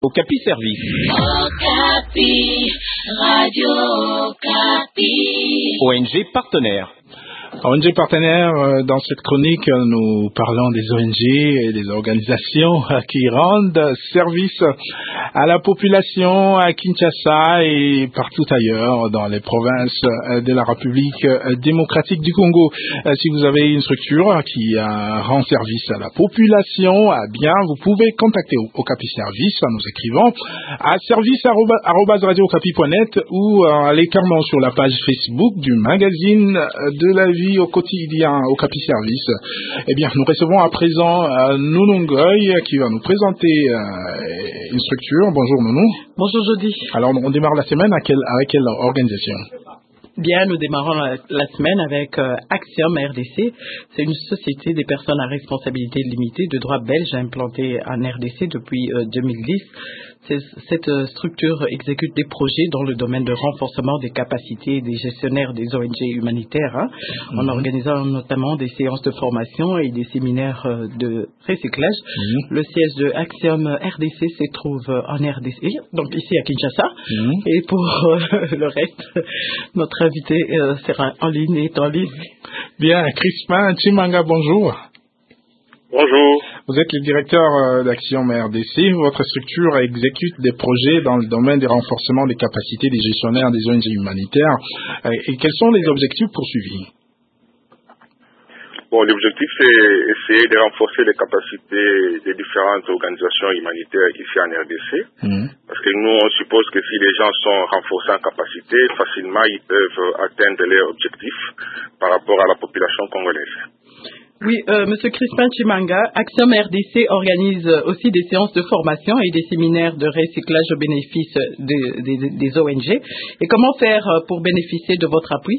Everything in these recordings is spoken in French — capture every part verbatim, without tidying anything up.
Okapi Service. Okapi, Radio Okapi. O N G partenaire. O N G partenaire, dans cette chronique, nous parlons des O N G et des organisations qui rendent service à la population à Kinshasa et partout ailleurs dans les provinces de la République démocratique du Congo. Si vous avez une structure qui rend service à la population, eh bien, vous pouvez contacter Okapi Service en nous écrivant à service arobase radio okapi point net ou aller carrément sur la page Facebook du magazine de la vie au quotidien Okapi Service. Eh bien, nous recevons à présent euh, Nounou Ngoy qui va nous présenter euh, une structure. Bonjour Nounou. Bonjour Jody. Alors, on démarre la semaine à quelle, avec quelle organisation? Bien, nous démarrons la, la semaine avec euh, Axiom R D C. C'est une société des personnes à responsabilité limitée de droit belge implantée en R D C depuis euh, deux mille dix. C'est, cette euh, structure exécute des projets dans le domaine de renforcement des capacités des gestionnaires des O N G humanitaires, hein, mm-hmm. en organisant notamment des séances de formation et des séminaires euh, de recyclage. Mm-hmm. Le siège de Axiom R D C se trouve en R D C, donc ici à Kinshasa. Mm-hmm. Et pour euh, le reste, notre invité euh, sera en ligne et est en ligne. Bien, Crispin Chimanga, bonjour. Bonjour. Vous êtes le directeur d'Axiom R D C. Votre structure exécute des projets dans le domaine du renforcement des capacités des gestionnaires des O N G humanitaires. Et quels sont les objectifs poursuivis? Bon, l'objectif, c'est essayer de renforcer les capacités des différentes organisations humanitaires ici en R D C. Mmh. Parce que nous, on suppose que si les gens sont renforcés en capacité, facilement, ils peuvent atteindre leurs objectifs par rapport à la population congolaise. Oui, euh, Monsieur Crispin Chimanga, Axiom R D C organise aussi des séances de formation et des séminaires de recyclage au bénéfice de, de, des O N G. Et comment faire pour bénéficier de votre appui?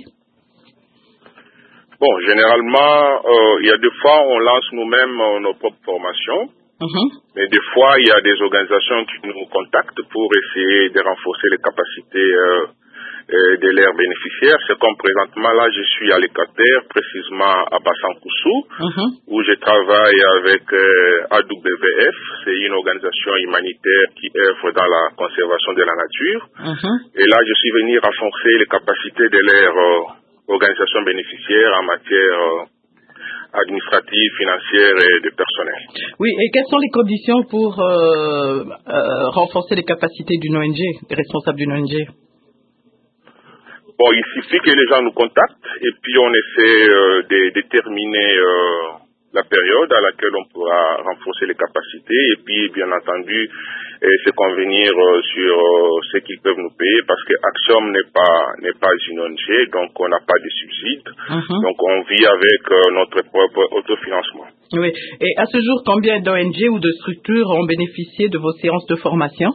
Bon, généralement, euh, il y a des fois, on lance nous-mêmes euh, nos propres formations. Uh-huh. Mais des fois, il y a des organisations qui nous contactent pour essayer de renforcer les capacités euh, euh, de leurs bénéficiaires. C'est comme présentement, là, je suis à l'Équateur, précisément à Bassankoussou, uh-huh. où je travaille avec euh, A W F. C'est une organisation humanitaire qui œuvre dans la conservation de la nature. Uh-huh. Et là, je suis venu renforcer les capacités de leurs euh, organisations bénéficiaires en matière euh, administrative, financière et de personnel. Oui, et quelles sont les conditions pour euh, euh, renforcer les capacités d'une O N G, des responsables d'une O N G? Bon, il suffit que les gens nous contactent et puis on essaie euh, de déterminer euh, la période à laquelle on pourra renforcer les capacités et puis, bien entendu, et se convenir euh, sur euh, ce qu'ils peuvent nous payer parce que Axiom n'est pas n'est pas une O N G, donc on n'a pas de subsides, uh-huh. donc on vit avec euh, notre propre autofinancement. Oui. Et à ce jour, combien d'O N G ou de structures ont bénéficié de vos séances de formation?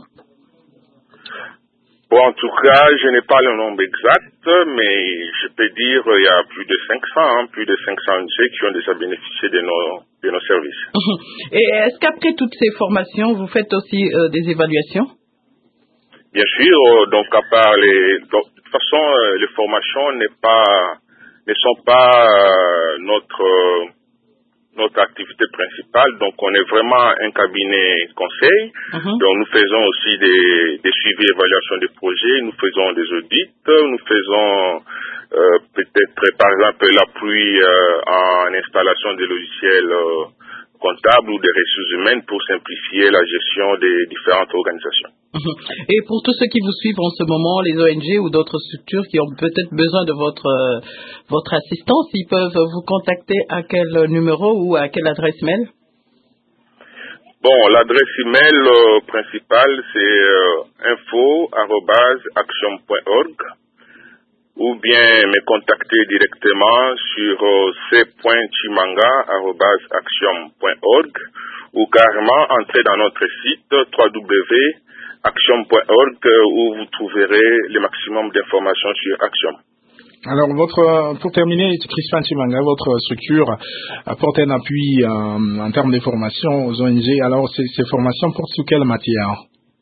Bon, en tout cas, je n'ai pas le nombre exact, mais je peux dire qu'il y a plus de cinq cents, hein, plus de cinq cents O N G qui ont déjà bénéficié de nos, de nos services. Et est-ce qu'après toutes ces formations, vous faites aussi euh, des évaluations? Bien sûr, euh, donc à part les... Donc, de toute façon, euh, les formations n'est pas, ne sont pas euh, notre... Euh, notre activité principale, donc on est vraiment un cabinet conseil, uh-huh. donc nous faisons aussi des, des suivis et évaluations des projets, nous faisons des audits, nous faisons euh, peut-être par exemple l'appui euh, en installation des logiciels euh, comptables ou des ressources humaines pour simplifier la gestion des différentes organisations. Et pour tous ceux qui vous suivent en ce moment, les O N G ou d'autres structures qui ont peut-être besoin de votre euh, votre assistance, ils peuvent vous contacter à quel numéro ou à quelle adresse mail? Bon, l'adresse email euh, principale c'est euh, info arobase axiom point org ou bien me contacter directement sur euh, c point chimanga arobase axiom point org ou carrément entrer dans notre site w w w point axiom point org où vous trouverez le maximum d'informations sur Axiom. Alors, votre, pour terminer, Crispin Chimanga, votre structure apporte un appui euh, en termes de formation aux O N G. Alors, ces, ces formations portent sur quelle matière?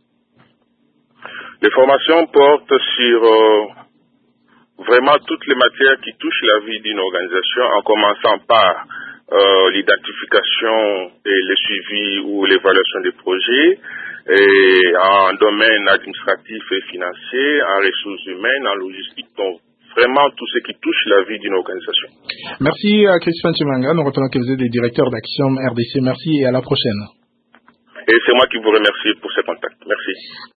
Les formations portent sur euh, vraiment toutes les matières qui touchent la vie d'une organisation, en commençant par euh, l'identification et le suivi ou l'évaluation des projets, et en domaine administratif et financier, en ressources humaines, en logistique, donc vraiment tout ce qui touche la vie d'une organisation. Merci à Christian Chimanga. Nous retenons que vous êtes le directeur d'Axiom R D C. Merci et à la prochaine. Et c'est moi qui vous remercie pour ce contact. Merci.